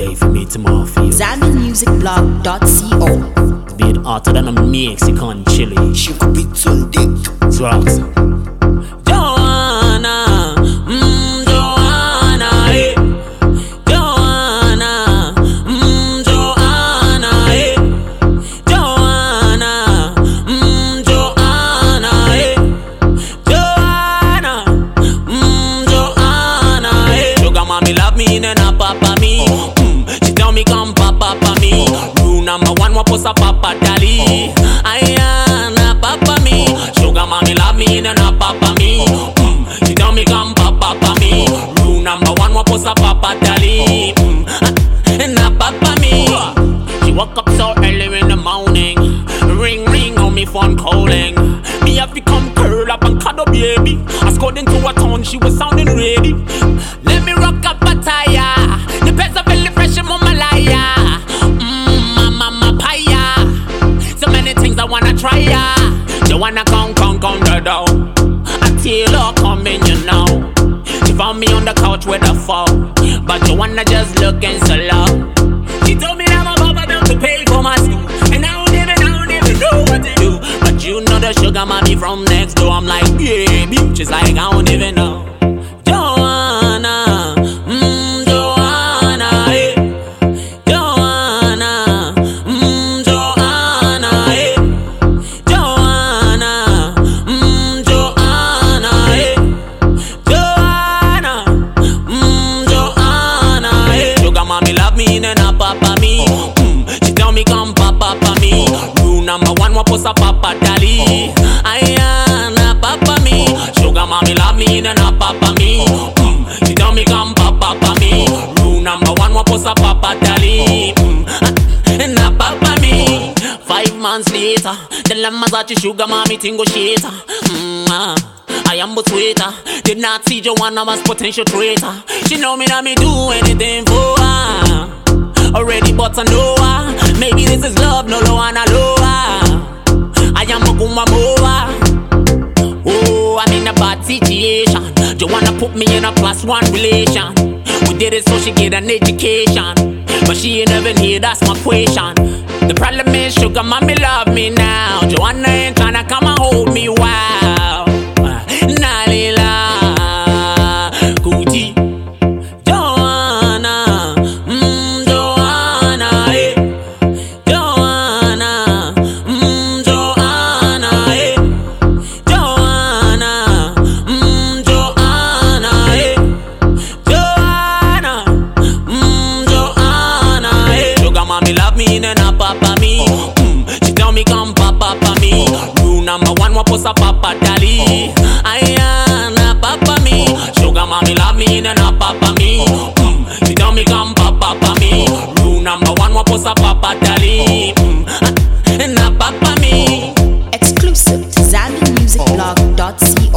day for me tomorrow for you. ZambianMusicBlog.co. Being hotter than a Mexican chili. She could be too dick. Drugs. Joanna, Joanna, eh. Joanna, Joanna, eh. Joanna, Joanna, eh. Joanna, Joanna, eh. Sugar mommy love me and a papa me. She tell me come papa me. Rule number one, what post a papa dali. Ayana papa me. Sugar mommy love me and a papa me. She tell me come papa me. Rule number one, what post a papa dali. And a papa me. She woke up so early in the morning. Ring ring on me phone calling. Me have become curl up and cuddle baby. I scored into a town, she was sounding ready. Let me rock up a tire. The pets are very fresh and mama liar. Mama paya. So many things I wanna try ya. You wanna come the door. A tailor coming, you know. She found me on the couch with a phone, but you wanna just looking so low. She told me that my papa don't to pay for my school, and I don't even know what to do. But you know the sugar mommy from next door. I'm like, yeah, bitch. She's like, I don't even know. Joanna, Joanna, eh. Joanna, Joanna, eh. Joanna, Joanna, eh. Joanna, Joanna, eh. Sugar mommy love me and a papa me. She tell me come papa me. Rule number one, what post a papa dali. Ayana papa me. Sugar mommy love me and a papa me. She tell me come papa me. Rule number one, what post a papa dali. And a papa me. 5 months later, the llamas at your sugar mommy tingo shater. I am but sweeter. Did not see Joanna was potential traitor. She know me that me do anything for her. Already but I know her. Maybe this is love, no low and a lower. I am a kuma moa. Oh, I'm in a bad situation. Joanna put me in a +1 relation. We did it so she get an education, but she ain't even here, that's my question. The problem is sugar mommy love me now. Joanna ain't tryna come and hold me, wow. Nalila Kuti Joanna, Joanna, eh. Joanna, Joanna, eh. Joanna, Joanna, eh. Joanna, Joanna, eh. Sugar mommy love me and a papa me. She tell me come papa me. Rule number one, what post a papa dali. Ayana papa me. Sugar mommy love me and a papa me. She tell me come papa me. Rule number one, what post a papa dali. And a papa me. Exclusive to ZambianMusicBlog.co.